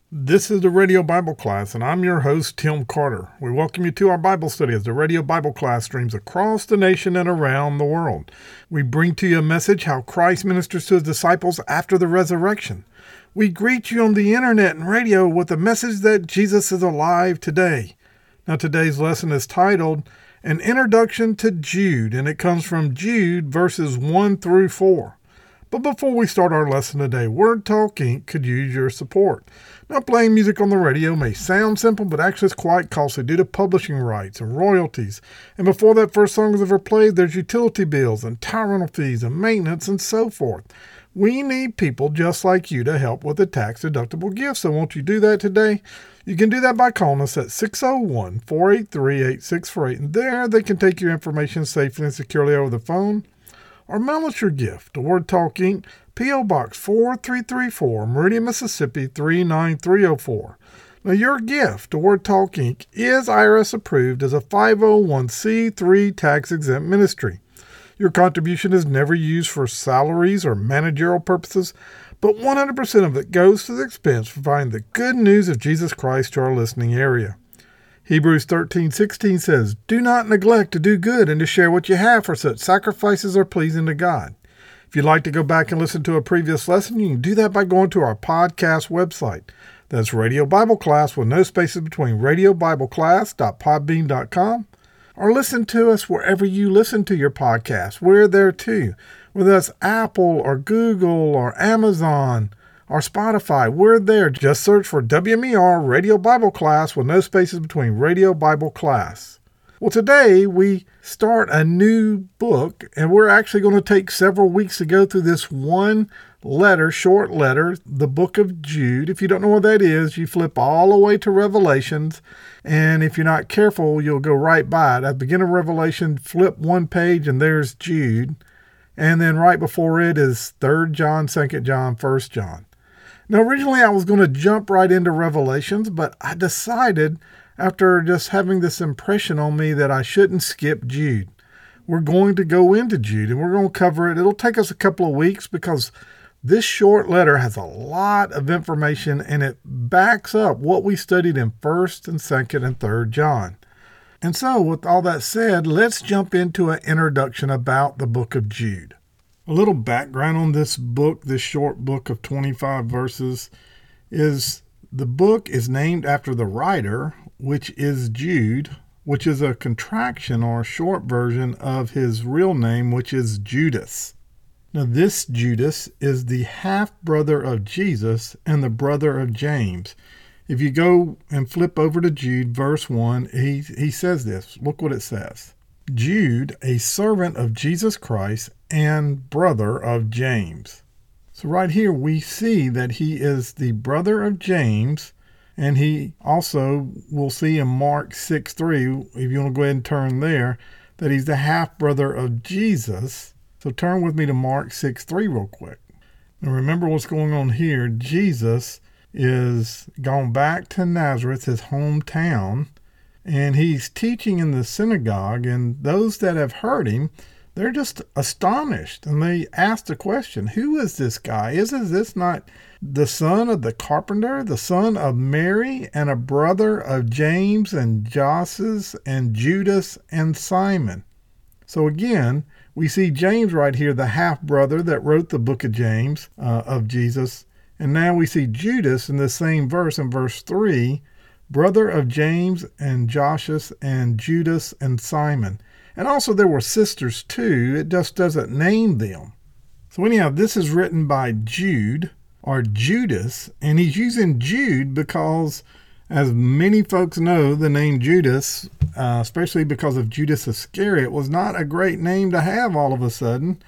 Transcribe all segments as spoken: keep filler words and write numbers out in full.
This is the Radio Bible Class, and I'm your host, Tim Carter. We welcome you to our Bible study as the Radio Bible Class streams across the nation and around the world. We bring to you a message how Christ ministers to his disciples after the resurrection. We greet you on the internet and radio with the message that Jesus is alive today. Now, today's lesson is titled, An Introduction to Jude, and it comes from Jude verses one through four. But before we start our lesson today, Word Talk Incorporated could use your support. Now, playing music on the radio may sound simple, but actually it's quite costly due to publishing rights and royalties. And before that first song is ever played, there's utility bills and tower rental fees and maintenance and so forth. We need people just like you to help with a tax-deductible gift. So won't you do that today? You can do that by calling us at six oh one, four eight three, eight six four eight. And there they can take your information safely and securely over the phone. Or mail us your gift to Word Talk Incorporated, P O. Box four three three four, Meridian, Mississippi three nine three oh four. Now, your gift to Word Talk Incorporated is I R S approved as a five oh one c three tax-exempt ministry. Your contribution is never used for salaries or managerial purposes, but one hundred percent of it goes to the expense of providing the good news of Jesus Christ to our listening area. Hebrews thirteen sixteen says, Do not neglect to do good and to share what you have, for such sacrifices are pleasing to God. If you'd like to go back and listen to a previous lesson, you can do that by going to our podcast website. That's Radio Bible Class with no spaces between radio bible class dot podbean dot com. Or listen to us wherever you listen to your podcast. We're there too. Whether that's Apple or Google or Amazon or Spotify, we're there. Just search for W M E R Radio Bible Class with no spaces between Radio Bible Class. Well, today we start a new book, and we're actually going to take several weeks to go through this one letter, short letter, the book of Jude. If you don't know what that is, you flip all the way to Revelations, and if you're not careful, you'll go right by it. At the beginning of Revelation, flip one page, and there's Jude. And then right before it is Third John, Second John, First John. Now, originally I was going to jump right into Revelations, but I decided after just having this impression on me that I shouldn't skip Jude. We're going to go into Jude, and we're going to cover it. It'll take us a couple of weeks because this short letter has a lot of information, and it backs up what we studied in First and Second and Third John. And so, with all that said, let's jump into an introduction about the book of Jude. A little background on this book, this short book of twenty-five verses, is the book is named after the writer, which is Jude, which is a contraction or a short version of his real name, which is Judas. Now, this Judas is the half-brother of Jesus and the brother of James. If you go and flip over to Jude, verse one, he, he says this. Look what it says. Jude, a servant of Jesus Christ and brother of James. So right here we see that he is the brother of James, and he also, we'll see in Mark six three, if you want to go ahead and turn there, that he's the half-brother of Jesus. So turn with me to Mark six three real quick. Now remember what's going on here. Jesus is gone back to Nazareth, his hometown, and he's teaching in the synagogue, and those that have heard him, they're just astonished, and they ask the question, who is this guy? Isn't this not the son of the carpenter, the son of Mary, and a brother of James and Joses and Judas and Simon? So again, we see James right here, the half-brother that wrote the book of James, uh, of Jesus, and now we see Judas in the same verse, in verse three, brother of James and Joses and Judas and Simon. And also there were sisters too. It just doesn't name them. So anyhow, this is written by Jude or Judas, and he's using Jude because, as many folks know, the name Judas, uh, especially because of Judas Iscariot, was not a great name to have all of a sudden.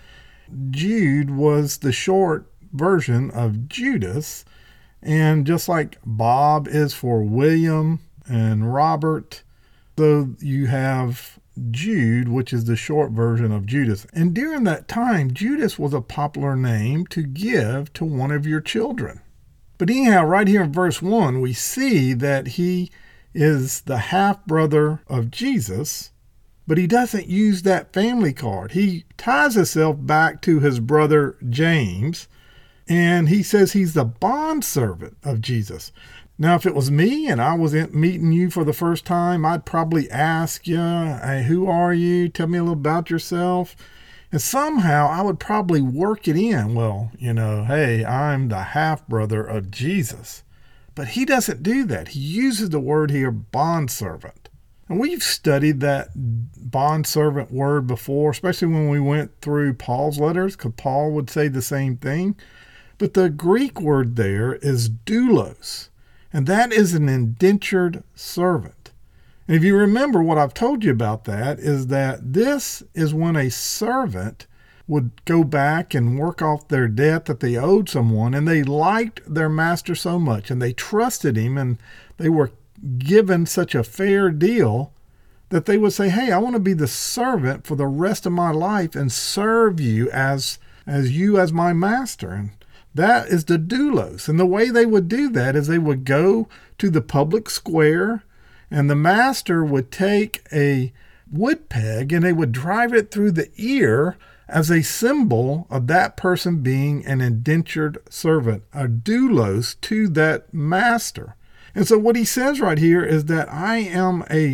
Jude was the short version of Judas, and just like Bob is for William and Robert, so you have Jude, which is the short version of Judas. And during that time, Judas was a popular name to give to one of your children. But anyhow, right here in verse one, we see that he is the half-brother of Jesus, but he doesn't use that family card. He ties himself back to his brother James, and he says he's the bondservant of Jesus. Now, if it was me and I was meeting you for the first time, I'd probably ask you, hey, who are you? Tell me a little about yourself. And somehow I would probably work it in. Well, you know, hey, I'm the half-brother of Jesus. But he doesn't do that. He uses the word here, bondservant. And we've studied that bondservant word before, especially when we went through Paul's letters, because Paul would say the same thing. But the Greek word there is doulos. And that is an indentured servant. And if you remember what I've told you about that, is that this is when a servant would go back and work off their debt that they owed someone, and they liked their master so much, and they trusted him, and they were given such a fair deal that they would say, hey, I want to be the servant for the rest of my life and serve you as, as you as my master. And that is the doulos. And the way they would do that is they would go to the public square, and the master would take a wood peg and they would drive it through the ear as a symbol of that person being an indentured servant, a doulos to that master. And so what he says right here is that I am a,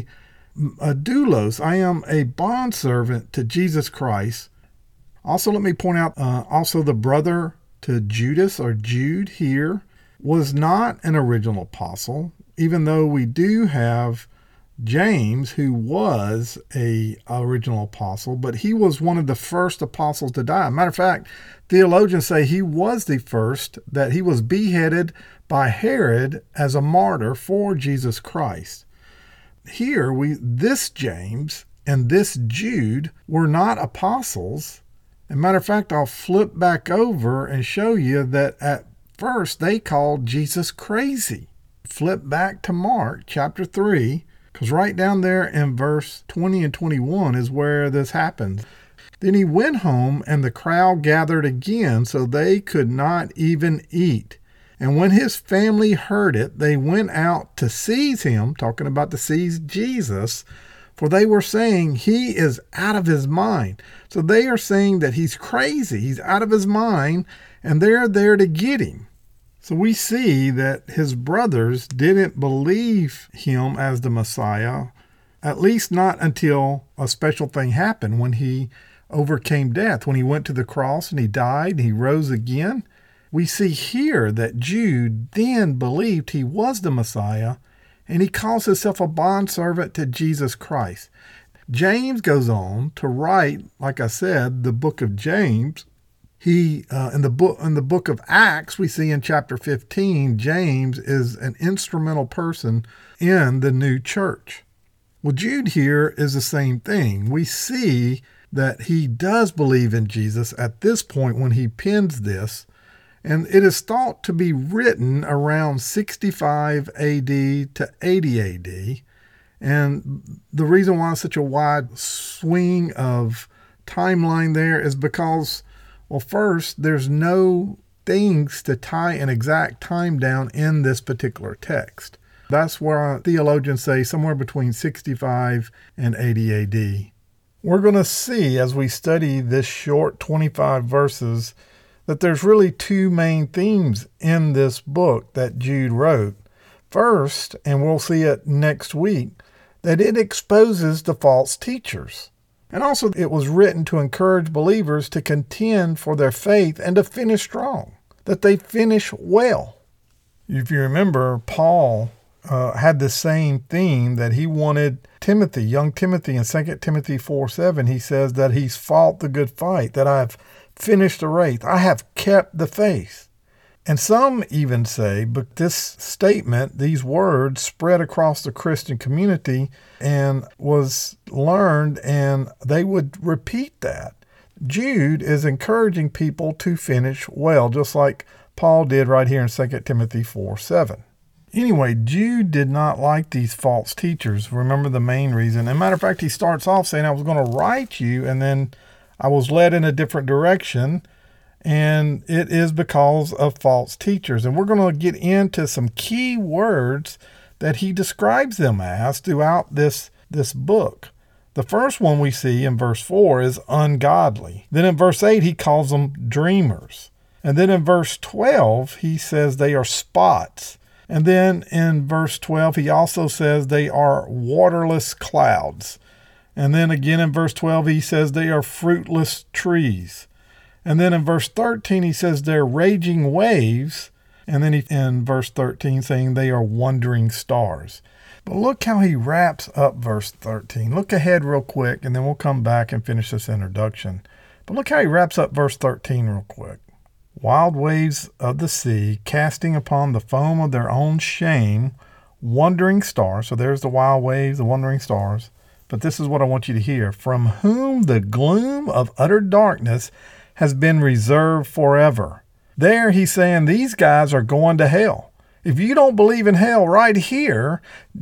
a doulos, I am a bondservant to Jesus Christ. Also, let me point out, uh, also the brother to Judas or Jude here was not an original apostle, even though we do have James, who was a original apostle, but he was one of the first apostles to die. Matter of fact, theologians say he was the first, that he was beheaded by Herod as a martyr for Jesus Christ. Here, we this James and this Jude were not apostles. As a matter of fact, I'll flip back over and show you that at first they called Jesus crazy. Flip back to Mark chapter three, because right down there in verse twenty and twenty-one is where this happens. Then he went home, and the crowd gathered again, so they could not even eat. And when his family heard it, they went out to seize him, talking about to seize Jesus, for they were saying he is out of his mind. So they are saying that he's crazy, he's out of his mind, and they're there to get him. So we see that his brothers didn't believe him as the Messiah, at least not until a special thing happened when he overcame death, when he went to the cross and he died and he rose again. We see here that Jude then believed he was the Messiah, and he calls himself a bondservant to Jesus Christ. James goes on to write, like I said, the book of James. He uh, in the book in the book of Acts, we see in chapter fifteen, James is an instrumental person in the new church. Well, Jude here is the same thing. We see that he does believe in Jesus at this point when he pens this, and it is thought to be written around sixty-five A D to eighty A D. And the reason why such a wide swing of timeline there is because, well, first, there's no things to tie an exact time down in this particular text. That's where theologians say somewhere between sixty-five and eighty A D. We're going to see as we study this short twenty-five verses that there's really two main themes in this book that Jude wrote. First, and we'll see it next week, that it exposes the false teachers. And also it was written to encourage believers to contend for their faith and to finish strong, that they finish well. If you remember, Paul uh, had the same theme that he wanted Timothy, young Timothy in Second Timothy four seven. He says that he's fought the good fight, that I've finished the race, I have kept the faith. And some even say, but this statement, these words spread across the Christian community and was learned, and they would repeat that. Jude is encouraging people to finish well, just like Paul did right here in Second Timothy four seven. Anyway, Jude did not like these false teachers. Remember the main reason. As a matter of fact, he starts off saying, I was going to write you, and then I was led in a different direction. And it is because of false teachers. And we're going to get into some key words that he describes them as throughout this, this book. The first one we see in verse four is ungodly. Then in verse eight, he calls them dreamers. And then in verse twelve, he says they are spots. And then in verse twelve, he also says they are waterless clouds. And then again in verse twelve, he says they are fruitless trees. And then in verse thirteen, he says they're raging waves. And then he, in verse thirteen, saying they are wandering stars. But look how he wraps up verse thirteen. Look ahead real quick, and then we'll come back and finish this introduction. But look how he wraps up verse thirteen real quick. Wild waves of the sea, casting upon the foam of their own shame, wandering stars. So there's the wild waves, the wandering stars. But this is what I want you to hear. From whom the gloom of utter darkness has been reserved forever. There he's saying these guys are going to hell. If you don't believe in hell, right here,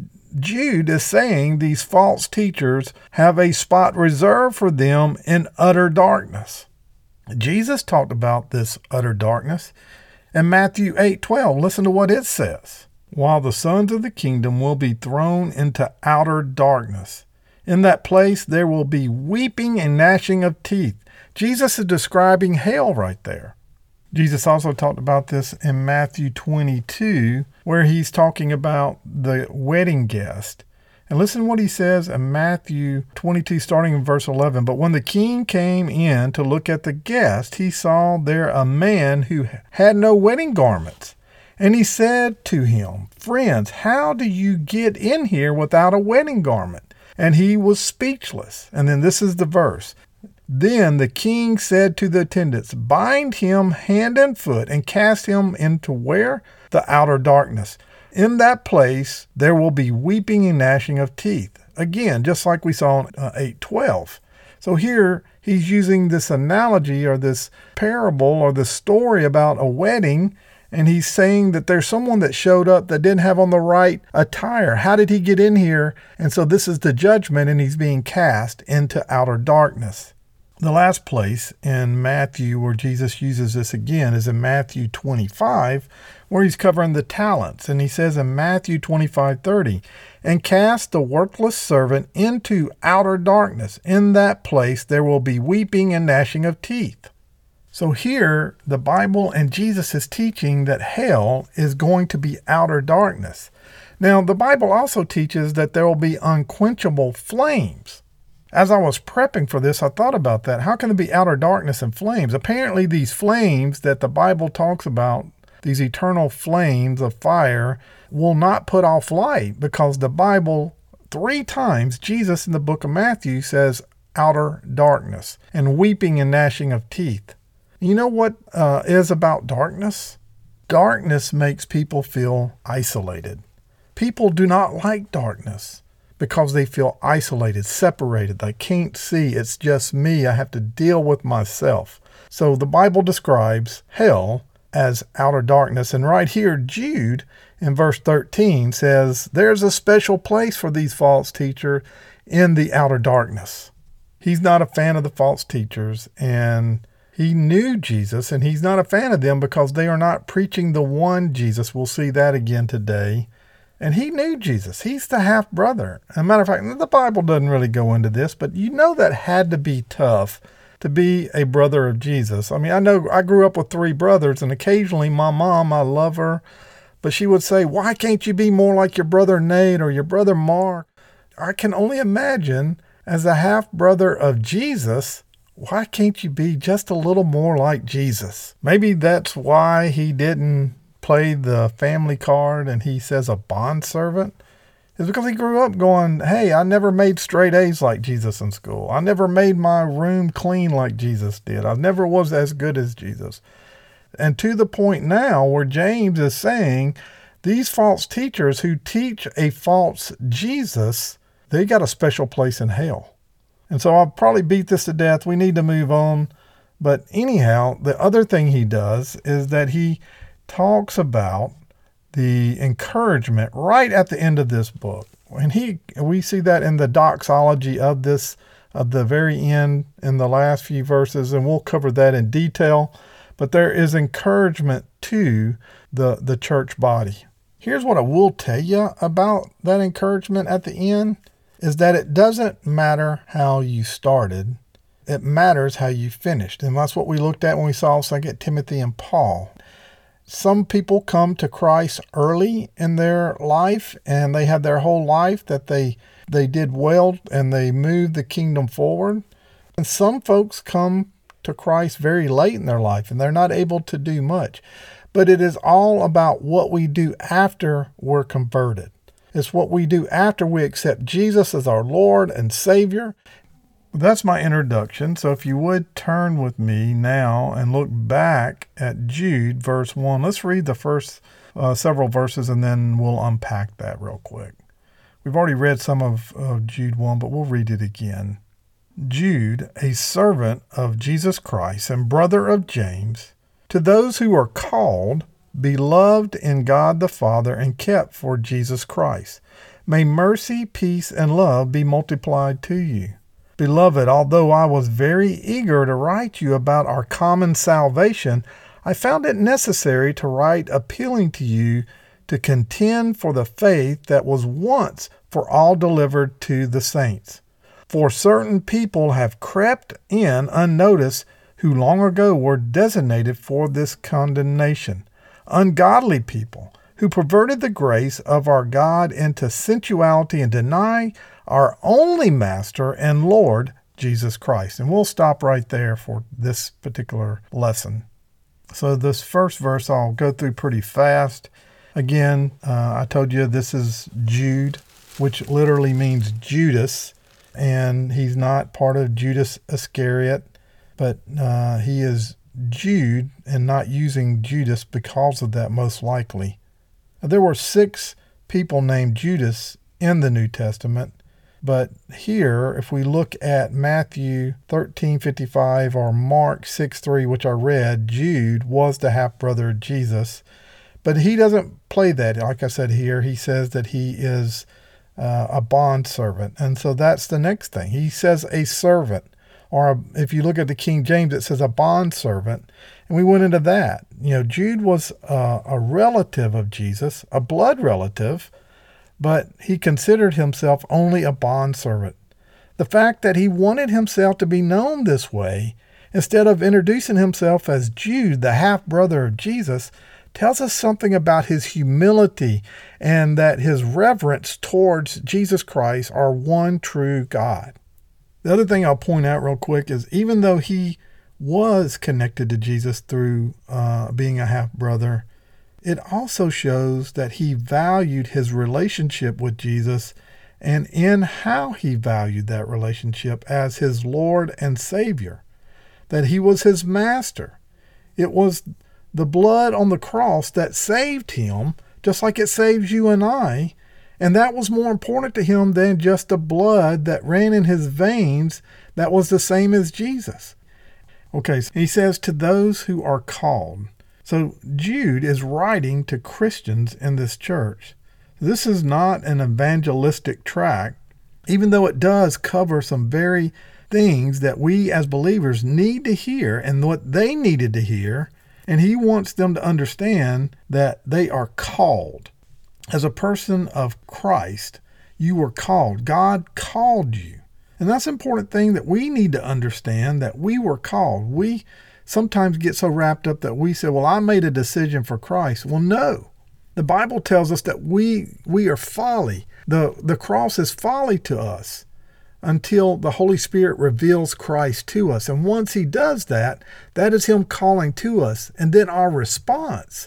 Jude is saying these false teachers have a spot reserved for them in utter darkness. Jesus talked about this utter darkness in Matthew eight twelve. Listen to what it says. While the sons of the kingdom will be thrown into outer darkness. In that place there will be weeping and gnashing of teeth. Jesus is describing hell right there. Jesus also talked about this in Matthew twenty-two, where he's talking about the wedding guest. And listen to what he says in Matthew twenty-two, starting in verse eleven. But when the king came in to look at the guest, he saw there a man who had no wedding garments. And he said to him, Friends, how do you get in here without a wedding garment? And he was speechless. And then this is the verse. Then the king said to the attendants, Bind him hand and foot and cast him into where? The outer darkness. In that place there will be weeping and gnashing of teeth. Again, just like we saw in uh, eight twelve. So here he's using this analogy or this parable or this story about a wedding, and he's saying that there's someone that showed up that didn't have on the right attire. How did he get in here? And so this is the judgment, and he's being cast into outer darkness. The last place in Matthew where Jesus uses this again is in Matthew twenty-five, where he's covering the talents. And he says in Matthew twenty-five thirty, And cast the worthless servant into outer darkness. In that place there will be weeping and gnashing of teeth. So here, the Bible and Jesus is teaching that hell is going to be outer darkness. Now, the Bible also teaches that there will be unquenchable flames. As I was prepping for this, I thought about that. How can it be outer darkness and flames? Apparently, these flames that the Bible talks about, these eternal flames of fire, will not put off light, because the Bible, three times, Jesus in the book of Matthew says outer darkness and weeping and gnashing of teeth. You know what uh, is about darkness? Darkness makes people feel isolated. People do not like darkness because they feel isolated, separated. They can't see. It's just me. I have to deal with myself. So the Bible describes hell as outer darkness. And right here, Jude in verse thirteen says, there's a special place for these false teachers in the outer darkness. He's not a fan of the false teachers, and he knew Jesus, and he's not a fan of them because they are not preaching the one Jesus. We'll see that again today. And he knew Jesus. He's the half-brother. As a matter of fact, the Bible doesn't really go into this, but you know that had to be tough to be a brother of Jesus. I mean, I know I grew up with three brothers, and occasionally my mom, I love her, but she would say, why can't you be more like your brother Nate or your brother Mark? I can only imagine, as a half-brother of Jesus, why can't you be just a little more like Jesus? Maybe that's why he didn't play the family card and he says a bondservant. It's because he grew up going, hey, I never made straight A's like Jesus in school. I never made my room clean like Jesus did. I never was as good as Jesus. And to the point now where James is saying these false teachers who teach a false Jesus, they got a special place in hell. And so I'll probably beat this to death. We need to move on. But anyhow, the other thing he does is that he talks about the encouragement right at the end of this book. And he, we see that in the doxology of this, of the very end in the last few verses, and we'll cover that in detail. But there is encouragement to the, the church body. Here's what I will tell you about that encouragement at the end, is that it doesn't matter how you started. It matters how you finished. And that's what we looked at when we saw Second Timothy and Paul. Some people come to Christ early in their life, and they have their whole life that they they did well and they moved the kingdom forward. And some folks come to Christ very late in their life, and they're not able to do much. But it is all about what we do after we're converted. It's what we do after we accept Jesus as our Lord and Savior. That's my introduction. So if you would turn with me now and look back at Jude, verse one. Let's read the first uh, several verses, and then we'll unpack that real quick. We've already read some of, of Jude one, but we'll read it again. Jude, a servant of Jesus Christ and brother of James, to those who are called, beloved in God the Father, and kept for Jesus Christ, may mercy, peace, and love be multiplied to you. Beloved, although I was very eager to write you about our common salvation, I found it necessary to write appealing to you to contend for the faith that was once for all delivered to the saints. For certain people have crept in unnoticed who long ago were designated for this condemnation, ungodly people who perverted the grace of our God into sensuality and deny our only Master and Lord, Jesus Christ. And we'll stop right there for this particular lesson. So this first verse I'll go through pretty fast. Again, uh, I told you this is Jude, which literally means Judas. And he's not part of Judas Iscariot, but uh, he is Jude and not using Judas because of that, most likely. There were six people named Judas in the New Testament, but here, if we look at Matthew thirteen fifty-five or Mark six three, which I read, Jude was the half-brother of Jesus, but he doesn't play that. Like I said here, he says that he is Uh, a bondservant. And so that's the next thing. He says a servant, or a, if you look at the King James, it says a bondservant. And we went into that. You know, Jude was uh, a relative of Jesus, a blood relative, but he considered himself only a bondservant. The fact that he wanted himself to be known this way, instead of introducing himself as Jude, the half-brother of Jesus, tells us something about his humility and that his reverence towards Jesus Christ, our one true God. The other thing I'll point out real quick is even though he was connected to Jesus through uh, being a half-brother, it also shows that he valued his relationship with Jesus, and in how he valued that relationship as his Lord and Savior, that he was his master. It was the blood on the cross that saved him, just like it saves you and I. And that was more important to him than just the blood that ran in his veins that was the same as Jesus. Okay, so he says, to those who are called. So Jude is writing to Christians in this church. This is not an evangelistic tract, even though it does cover some very things that we as believers need to hear and what they needed to hear. And he wants them to understand that they are called. As a person of Christ, you were called. God called you. And that's an important thing that we need to understand, that we were called. We sometimes get so wrapped up that we say, well, I made a decision for Christ. Well, no. The Bible tells us that we we are folly. The, the cross is folly to us until the Holy Spirit reveals Christ to us. And once he does that, that is him calling to us. And then our response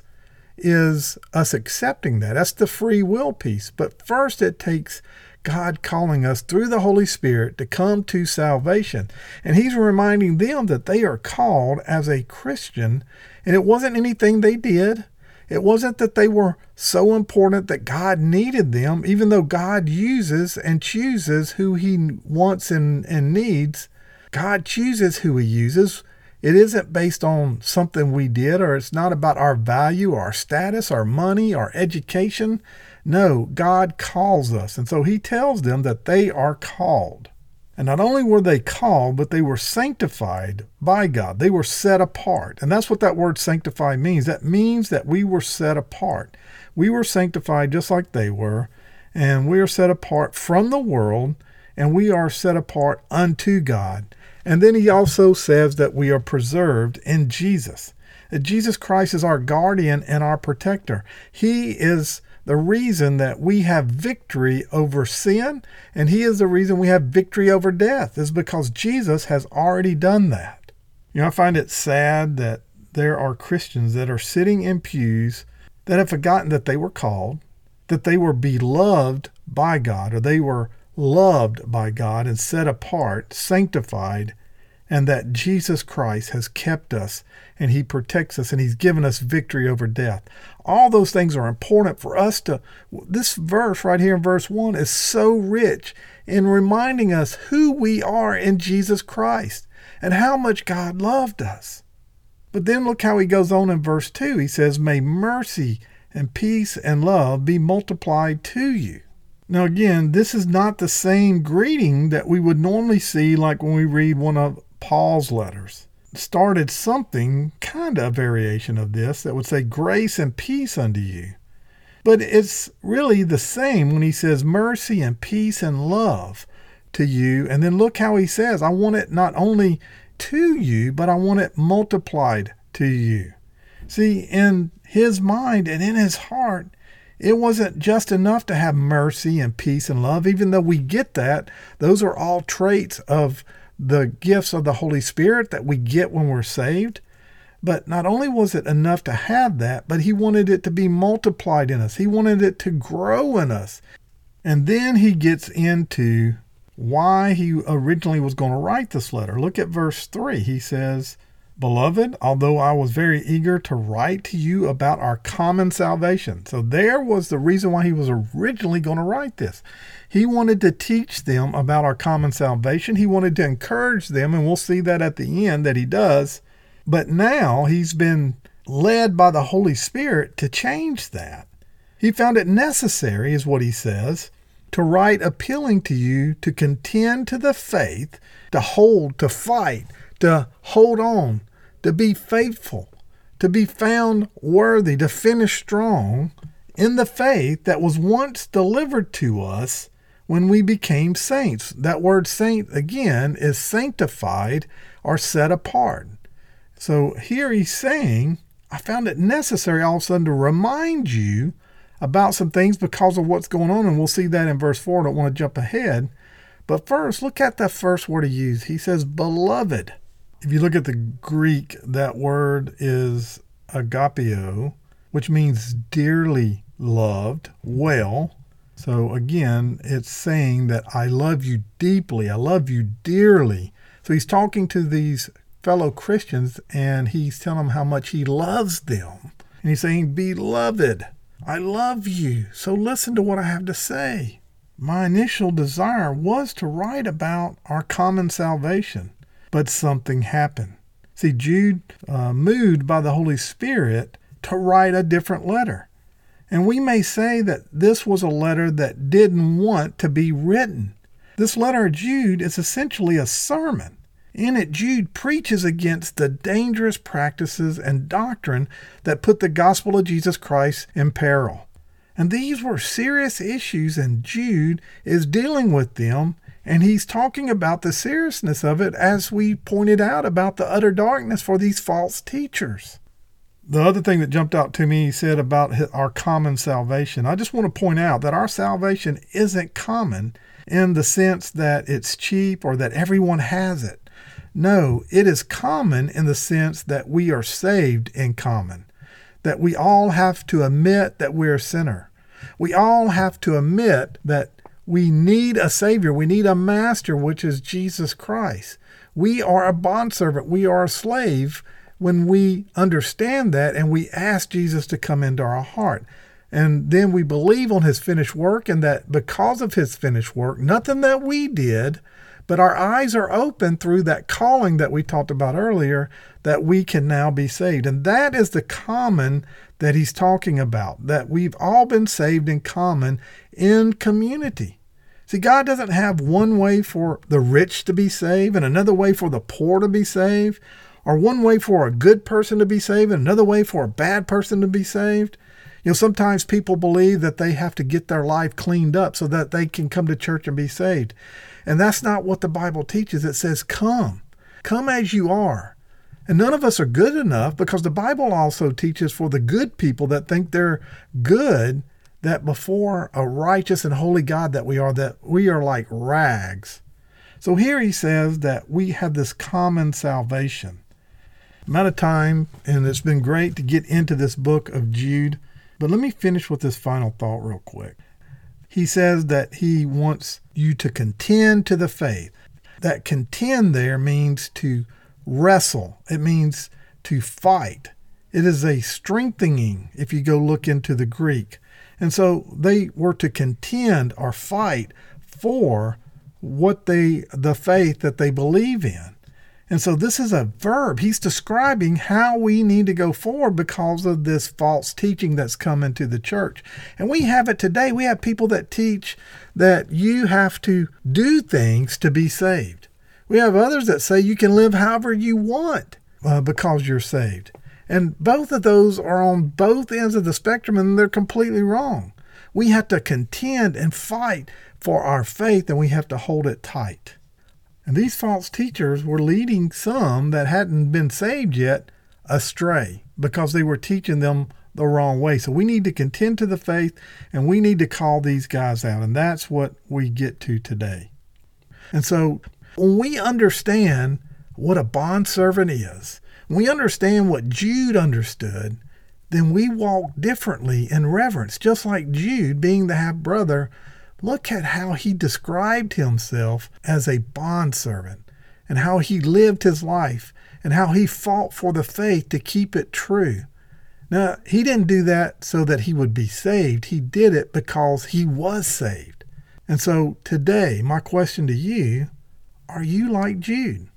is us accepting that. That's the free will piece. But first it takes God calling us through the Holy Spirit to come to salvation. And he's reminding them that they are called as a Christian. And it wasn't anything they did. It wasn't that they were so important that God needed them, even though God uses and chooses who he wants and, and needs. God chooses who he uses. It isn't based on something we did, or it's not about our value, our status, our money, our education. No, God calls us. And so he tells them that they are called. And not only were they called, but they were sanctified by God. They were set apart. And that's what that word sanctify means. That means that we were set apart. We were sanctified just like they were. And we are set apart from the world. And we are set apart unto God. And then he also says that we are preserved in Jesus. that Jesus Christ is our guardian and our protector. He is the reason that we have victory over sin, and he is the reason we have victory over death, is because Jesus has already done that. You know, I find it sad that there are Christians that are sitting in pews that have forgotten that they were called, that they were beloved by God, or they were loved by God and set apart, sanctified, and that Jesus Christ has kept us and he protects us and he's given us victory over death. All those things are important for us to, this verse right here in verse one is so rich in reminding us who we are in Jesus Christ and how much God loved us. But then look how he goes on in verse two. He says, may mercy and peace and love be multiplied to you. Now again, this is not the same greeting that we would normally see like when we read one of Paul's letters. It started something, kind of a variation of this, that would say grace and peace unto you. But it's really the same when he says mercy and peace and love to you. And then look how he says, I want it not only to you, but I want it multiplied to you. See, in his mind and in his heart, it wasn't just enough to have mercy and peace and love, even though we get that. Those are all traits of the gifts of the Holy Spirit that we get when we're saved. But not only was it enough to have that, but he wanted it to be multiplied in us. He wanted it to grow in us. And then he gets into why he originally was going to write this letter. Look at verse three. He says, Beloved, although I was very eager to write to you about our common salvation. So there was the reason why he was originally going to write this. He wanted to teach them about our common salvation. He wanted to encourage them, and we'll see that at the end that he does. But now he's been led by the Holy Spirit to change that. He found it necessary, is what he says, to write appealing to you to contend to the faith, to hold, to fight, to hold on, to be faithful, to be found worthy, to finish strong in the faith that was once delivered to us when we became saints. That word saint, again, is sanctified or set apart. So here he's saying, I found it necessary all of a sudden to remind you about some things because of what's going on, and we'll see that in verse four. I don't want to jump ahead. But first, look at the first word he used. He says, beloved. If you look at the Greek, that word is agapeo, which means dearly loved, well. So again, it's saying that I love you deeply. I love you dearly. So he's talking to these fellow Christians, and he's telling them how much he loves them. And he's saying, beloved, I love you. So listen to what I have to say. My initial desire was to write about our common salvation, but something happened. See, Jude uh, moved by the Holy Spirit to write a different letter. And we may say that this was a letter that didn't want to be written. This letter of Jude is essentially a sermon. In it, Jude preaches against the dangerous practices and doctrine that put the gospel of Jesus Christ in peril. And these were serious issues, and Jude is dealing with them, and he's talking about the seriousness of it, as we pointed out about the utter darkness for these false teachers. The other thing that jumped out to me, he said about our common salvation. I just want to point out that our salvation isn't common in the sense that it's cheap or that everyone has it. No, it is common in the sense that we are saved in common, that we all have to admit that we're a sinner. We all have to admit that we need a Savior. We need a Master, which is Jesus Christ. We are a bondservant. We are a slave when we understand that and we ask Jesus to come into our heart. And then we believe on his finished work, and that because of his finished work, nothing that we did, but our eyes are open through that calling that we talked about earlier, that we can now be saved. And that is the common that he's talking about, that we've all been saved in common in community. See, God doesn't have one way for the rich to be saved and another way for the poor to be saved, or one way for a good person to be saved and another way for a bad person to be saved. You know, sometimes people believe that they have to get their life cleaned up so that they can come to church and be saved. And that's not what the Bible teaches. It says, come. Come as you are. And none of us are good enough, because the Bible also teaches for the good people that think they're good, that before a righteous and holy God that we are, that we are like rags. So here he says that we have this common salvation. I'm out of time, and it's been great to get into this book of Jude, but let me finish with this final thought real quick. He says that he wants you to contend to the faith. That contend there means to wrestle. It means to fight. It is a strengthening if you go look into the Greek. And so they were to contend or fight for what they, the faith that they believe in. And so this is a verb. He's describing how we need to go forward because of this false teaching that's come into the church. And we have it today. We have people that teach that you have to do things to be saved. We have others that say you can live however you want uh, because you're saved. And both of those are on both ends of the spectrum, and they're completely wrong. We have to contend and fight for our faith, and we have to hold it tight. And these false teachers were leading some that hadn't been saved yet astray because they were teaching them the wrong way. So we need to contend to the faith, and we need to call these guys out. And that's what we get to today. And so when we understand what a bondservant is, when we understand what Jude understood, then we walk differently in reverence. Just like Jude, being the half-brother, look at how he described himself as a bondservant and how he lived his life and how he fought for the faith to keep it true. Now, he didn't do that so that he would be saved. He did it because he was saved. And so today, my question to you, are you like Jude?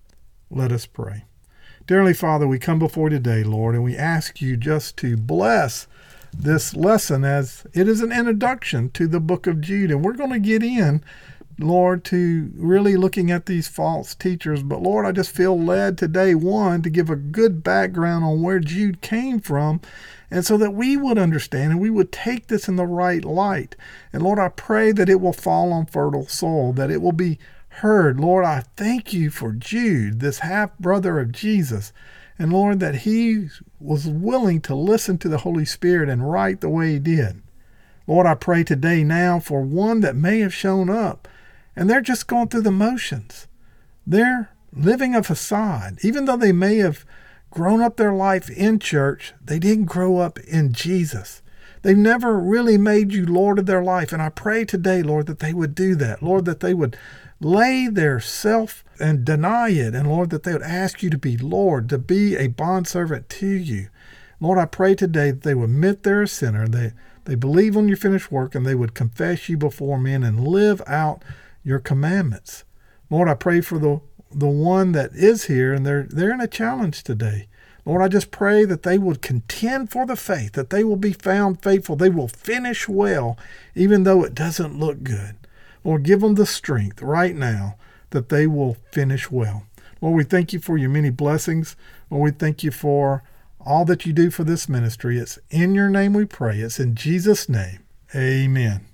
Let us pray. Dearly Father, we come before you today, Lord, and we ask you just to bless this lesson as it is an introduction to the book of Jude. And we're going to get in, Lord, to really looking at these false teachers. But Lord, I just feel led today, one, to give a good background on where Jude came from, and so that we would understand and we would take this in the right light. And Lord, I pray that it will fall on fertile soil, that it will be heard. Lord, I thank you for Jude, this half-brother of Jesus. And Lord, that he was willing to listen to the Holy Spirit and write the way he did. Lord, I pray today now for one that may have shown up and they're just going through the motions. They're living a facade. Even though they may have grown up their life in church, they didn't grow up in Jesus. They've never really made you Lord of their life. And I pray today, Lord, that they would do that. Lord, that they would lay their self and deny it. And Lord, that they would ask you to be Lord, to be a bondservant to you. Lord, I pray today that they would admit they're a sinner. They, they believe on your finished work, and they would confess you before men and live out your commandments. Lord, I pray for the, the one that is here, and they're, they're in a challenge today. Lord, I just pray that they would contend for the faith, that they will be found faithful. They will finish well, even though it doesn't look good. Lord, give them the strength right now that they will finish well. Lord, we thank you for your many blessings. Lord, we thank you for all that you do for this ministry. It's in your name we pray. It's in Jesus' name. Amen.